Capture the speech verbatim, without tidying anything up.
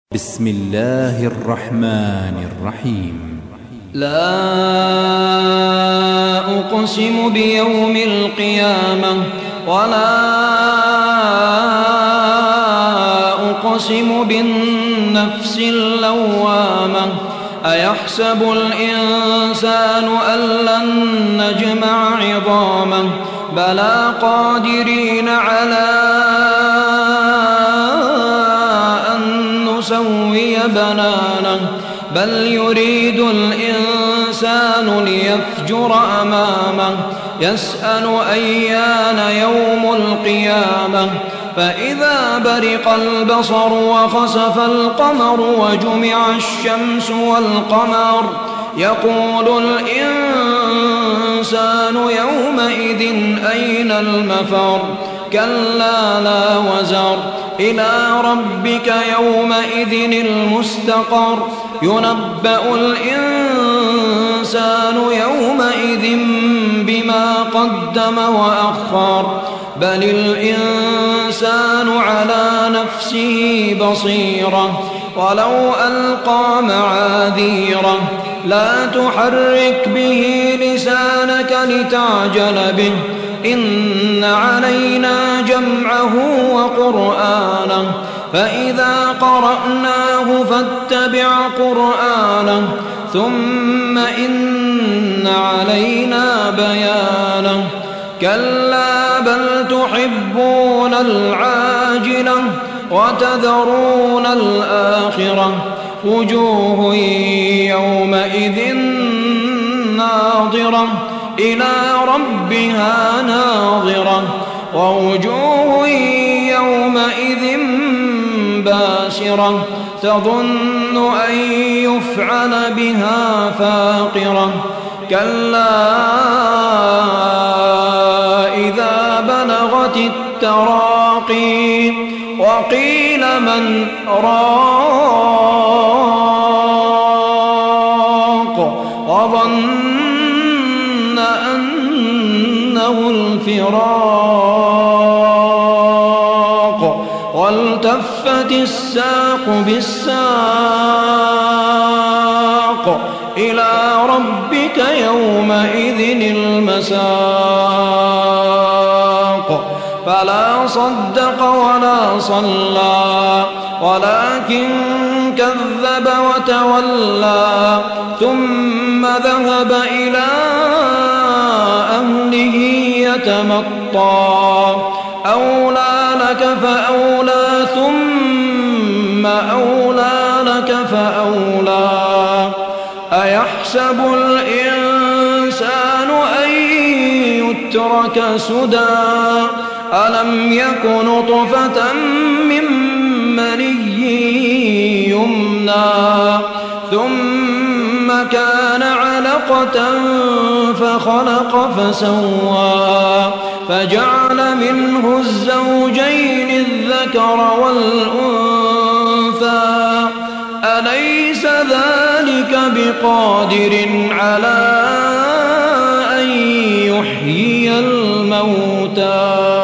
بسم الله الرحمن الرحيم. لا أقسم بيوم القيامة ولا أقسم بالنفس اللوامة أيحسب الإنسان أن لن نجمع عظامه بلى قادرين على نسوي بنانه بل يريد الإنسان ليفجر أمامه يسأل أيان يوم القيامة فإذا برق البصر وخسف القمر وجمع الشمس والقمر يقول الإنسان يومئذ أين المفر كلا لا وزر إلى ربك يومئذ المستقر ينبأ الإنسان يومئذ بما قدم وأخر بل الإنسان على نفسه بصيرة ولو ألقى معاذيره لا تحرك به لسانك لتعجل به إن علينا جمعه وقرآنه فإذا قرأناه فاتبع قرآنه ثم إن علينا بيانه كلا بل تحبون العاجلة وتذرون الآخرة وجوه يومئذ ناظرة إلى ربها ناظرة ووجوه يومئذ باسرة تظن أن يفعل بها فاقرة كلا إذا بلغت التراقي وقيل من راق وظن أنه الفراق والتفت الساق بالساق إلى ربك يومئذ المساق فلا صدق ولا صلى ولكن كذب وتولى ثم ذهب إلى أهله يتمطى أولى لك فأولى ثم أولى لك فأولى أيحسب الإنسان أن يترك سدى ألم يك نطفة من مني يمنى ثم كان علقة فخلق فسوى فجعل منه الزوجين الذكر والأنثى أليس ذلك بقادر على أن يحيي الموتى